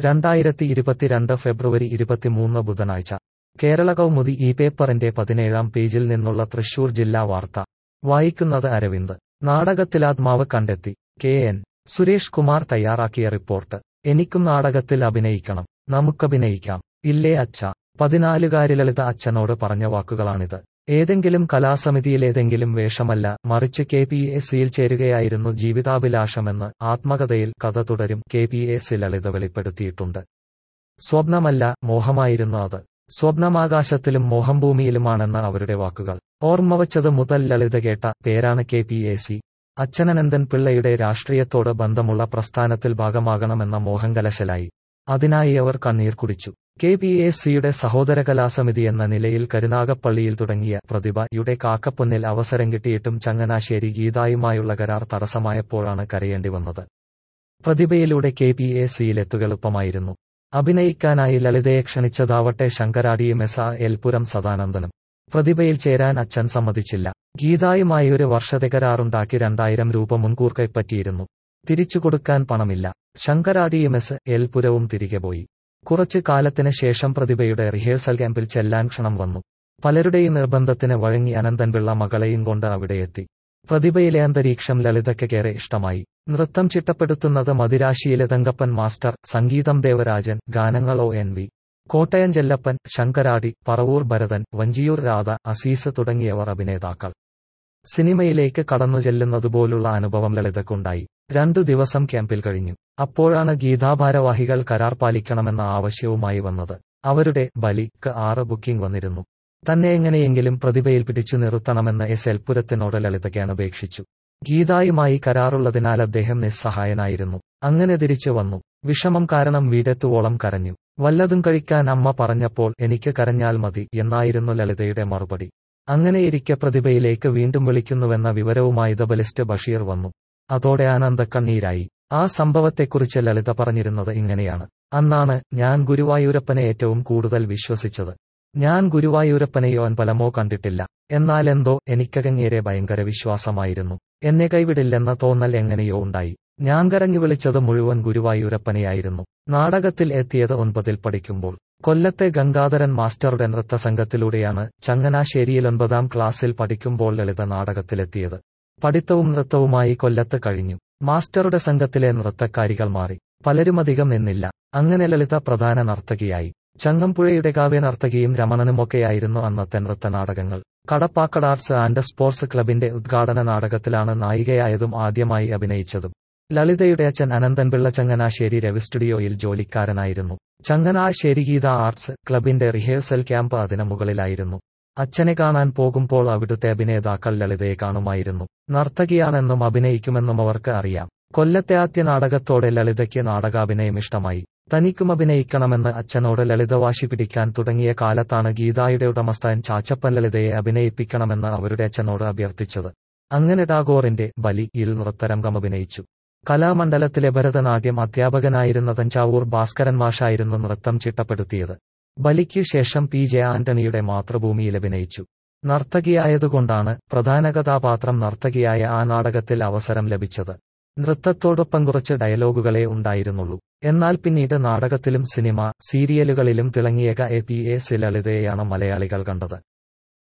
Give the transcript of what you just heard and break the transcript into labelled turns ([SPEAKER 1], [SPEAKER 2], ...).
[SPEAKER 1] 2022 ഫെബ്രുവരി 23 ബുധനാഴ്ച കേരള കൗമുദി ഈ പേപ്പറിന്റെ 17-ാം പേജിൽ നിന്നുള്ള തൃശൂർ ജില്ലാ വാർത്ത വായിക്കുന്നത് അരവിന്ദ്. നാടകത്തിലാത്മാവ് കണ്ടെത്തി. KN സുരേഷ് കുമാർ തയ്യാറാക്കിയ റിപ്പോർട്ട്. എനിക്കും നാടകത്തിൽ അഭിനയിക്കണം. നമുക്കഭിനയിക്കാം. ഇല്ലേ അച്ഛാ. 14-കാരി ലളിത അച്ഛനോട് പറഞ്ഞ വാക്കുകളാണിത്. ഏതെങ്കിലും കലാസമിതിയിലേതെങ്കിലും വേഷമല്ല, മറിച്ച് KPACയിൽ ചേരുകയായിരുന്നു ജീവിതാഭിലാഷമെന്ന് ആത്മകഥയിൽ കഥ തുടരും KPAC ലളിത വെളിപ്പെടുത്തിയിട്ടുണ്ട്. സ്വപ്നമല്ല, മോഹമായിരുന്നു അത്. സ്വപ്നമാകാശത്തിലും മോഹം ഭൂമിയിലുമാണെന്ന് അവരുടെ വാക്കുകൾ. ഓർമ്മവച്ചത് മുതൽ ലളിത കേട്ട പേരാണ് KPAC. അച്ഛനനന്തൻ പിള്ളയുടെ രാഷ്ട്രീയത്തോട് ബന്ധമുള്ള പ്രസ്ഥാനത്തിൽ ഭാഗമാകണമെന്ന മോഹം കലശലായി. അതിനായി അവർ കണ്ണീർ കുടിച്ചു. KPACയുടെ സഹോദര കലാസമിതി എന്ന നിലയിൽ കരുനാഗപ്പള്ളിയിൽ തുടങ്ങിയ പ്രതിഭയുടെ കാക്കപ്പൊന്നിൽ അവസരം കിട്ടിയിട്ടും ചങ്ങനാശ്ശേരി ഗീതായുമായുള്ള കരാർ തടസ്സമായപ്പോഴാണ് കരയേണ്ടി വന്നത്. പ്രതിഭയിലൂടെ KPACയിലെത്തുകയെളുപ്പമായിരുന്നു. അഭിനയിക്കാനായി ലളിതയെ ക്ഷണിച്ചതാവട്ടെ ശങ്കരാടിയും SL പുരം സദാനന്ദനും. പ്രതിഭയിൽ ചേരാൻ അച്ഛൻ സമ്മതിച്ചില്ല. ഗീതായുമായി ഒരു വർഷത്തെ കരാറുണ്ടാക്കി 2000 രൂപ മുൻകൂർ കൈപ്പറ്റിയിരുന്നു. തിരിച്ചു കൊടുക്കാൻ പണമില്ല. ശങ്കരാടിയും SL പുരവും തിരികെ പോയി. കുറച്ച് കാലത്തിന് ശേഷം പ്രതിഭയുടെ റിഹേഴ്സൽ ക്യാമ്പിൽ ചെല്ലാൻ ക്ഷണം വന്നു. പലരുടെയും നിർബന്ധത്തിന് വഴങ്ങി അനന്തൻപിള്ള മകളെയും കൊണ്ട് അവിടെയെത്തി. പ്രതിഭയിലെ അന്തരീക്ഷം ലളിതയ്ക്കേറെ ഇഷ്ടമായി. നൃത്തം ചിട്ടപ്പെടുത്തുന്നത് മദിരാശിയിലെ തങ്കപ്പൻ മാസ്റ്റർ, സംഗീതം ദേവരാജൻ, ഗാനങ്ങൾ ONV. കോട്ടയം ചെല്ലപ്പൻ, ശങ്കരാടി, പറവൂർ ഭരതൻ, വഞ്ചിയൂർ രാധ, അസീസ് തുടങ്ങിയവർ അഭിനേതാക്കൾ. സിനിമയിലേക്ക് കടന്നു ചെല്ലുന്നതുപോലുള്ള അനുഭവം ലളിതയ്ക്കുണ്ടായി. 2 ദിവസം ക്യാമ്പിൽ കഴിഞ്ഞു. അപ്പോഴാണ് ഗീതാഭാരവാഹികൾ കരാർ പാലിക്കണമെന്ന ആവശ്യവുമായി വന്നത്. അവരുടെ ബലിക്ക് 6 ബുക്കിംഗ് വന്നിരുന്നു. തന്നെ എങ്ങനെയെങ്കിലും പ്രതിഭയിൽ പിടിച്ചു നിർത്തണമെന്ന് SL പുരത്തിനോട് ലളിതയ്ക്ക് അപേക്ഷിച്ചു. ഗീതായുമായി കരാറുള്ളതിനാൽ അദ്ദേഹം നിസ്സഹായനായിരുന്നു. അങ്ങനെ തിരിച്ചു വന്നു. വിഷമം കാരണം വീടെത്തുവോളം കരഞ്ഞു. വല്ലതും കഴിക്കാൻ അമ്മ പറഞ്ഞപ്പോൾ എനിക്ക് കരഞ്ഞാൽ മതി എന്നായിരുന്നു ലളിതയുടെ മറുപടി. അങ്ങനെയിരിക്കെ പ്രതിഭയിലേക്ക് വീണ്ടും വിളിക്കുന്നുവെന്ന വിവരവുമായി ദബലിസ്റ്റ് ബഷീർ വന്നു. അതോടെ ആനന്ദക്കണ്ണീരായി. ആ സംഭവത്തെക്കുറിച്ച് ലളിത പറഞ്ഞിരുന്നത് ഇങ്ങനെയാണ്. അന്നാണ് ഞാൻ ഗുരുവായൂരപ്പനെ ഏറ്റവും കൂടുതൽ വിശ്വസിച്ചത്. ഞാൻ ഗുരുവായൂരപ്പനെയോ അൻപലമോ കണ്ടിട്ടില്ല. എന്നാൽ എന്തോ എനിക്കകങ്ങേരെ ഭയങ്കര വിശ്വാസമായിരുന്നു. എന്നെ കൈവിടില്ലെന്ന തോന്നൽ എങ്ങനെയോ ഉണ്ടായി. ഞാൻ കരഞ്ഞു വിളിച്ചത് മുഴുവൻ ഗുരുവായൂരപ്പനെയായിരുന്നു. നാടകത്തിൽ എത്തിയത് 9ൽ പഠിക്കുമ്പോൾ. കൊല്ലത്തെ ഗംഗാധരൻ മാസ്റ്ററുടെ നൃത്തസംഘത്തിലൂടെയാണ് ചങ്ങനാശ്ശേരിയിൽ 9ാം ക്ലാസ്സിൽ പഠിക്കുമ്പോൾ ലളിത നാടകത്തിലെത്തിയത്. പഠിത്തവും നൃത്തവുമായി കൊല്ലത്ത് കഴിഞ്ഞു. മാസ്റ്ററുടെ സംഘത്തിലെ നൃത്തക്കാരികൾ മാറി. പലരുമധികം നിന്നില്ല. അങ്ങനെ ലളിത പ്രധാന നർത്തകിയായി. ചങ്ങമ്പുഴയുടെ കാവ്യനർത്തകിയും രമണനുമൊക്കെയായിരുന്നു അന്നത്തെ നൃത്തനാടകങ്ങൾ. കടപ്പാക്കട ആർട്സ് ആൻഡ് സ്പോർട്സ് ക്ലബിന്റെ ഉദ്ഘാടന നാടകത്തിലാണ് നായികയായതും ആദ്യമായി അഭിനയിച്ചതും. ലളിതയുടെ അച്ഛൻ അനന്തൻപിള്ള ചങ്ങനാശ്ശേരി രവി സ്റ്റുഡിയോയിൽ ജോലിക്കാരനായിരുന്നു. ചങ്ങനാശ്ശേരി ഗീത ആർട്സ് ക്ലബിന്റെ റിഹേഴ്സൽ ക്യാമ്പ് അതിന് മുകളിലായിരുന്നു. അച്ഛനെ കാണാൻ പോകുമ്പോൾ അവിടുത്തെ അഭിനേതാക്കൾ ലളിതയെ കാണുമായിരുന്നു. നർത്തകിയാണെന്നും അഭിനയിക്കുമെന്നും അവർക്ക് അറിയാം. കൊല്ലത്തെ ആദ്യ നാടകത്തോടെ ലളിതയ്ക്ക് നാടകാഭിനയം ഇഷ്ടമായി. തനിക്കും അഭിനയിക്കണമെന്ന് അച്ഛനോട് ലളിത വാശി പിടിക്കാൻ തുടങ്ങിയ കാലത്താണ് ഗീതായുടെ ഉടമസ്ഥൻ ചാച്ചപ്പൻ ലളിതയെ അഭിനയിപ്പിക്കണമെന്ന് അവരുടെ അച്ഛനോട് അഭ്യർത്ഥിച്ചത്. അങ്ങനെ ടാഗോറിന്റെ ബലിയിൽ നൃത്തരംഗം അഭിനയിച്ചു. കലാമണ്ഡലത്തിലെ ഭരതനാട്യം അധ്യാപകനായിരുന്ന തഞ്ചാവൂർ ഭാസ്കരൻ മാഷായിരുന്നു നൃത്തം ചിട്ടപ്പെടുത്തിയത്. ബലിക്ക് ശേഷം PJ ആന്റണിയുടെ മാതൃഭൂമിയിൽ അഭിനയിച്ചു. നർത്തകിയായതുകൊണ്ടാണ് പ്രധാന കഥാപാത്രം നർത്തകിയായ ആ നാടകത്തിൽ അവസരം ലഭിച്ചത്. നൃത്തത്തോടൊപ്പം കുറച്ച് ഡയലോഗുകളേ ഉണ്ടായിരുന്നുള്ളൂ. എന്നാൽ പിന്നീട് നാടകത്തിലും സിനിമ, സീരിയലുകളിലും തിളങ്ങിയ KPAC ലളിതയെയാണ് മലയാളികൾ കണ്ടത്.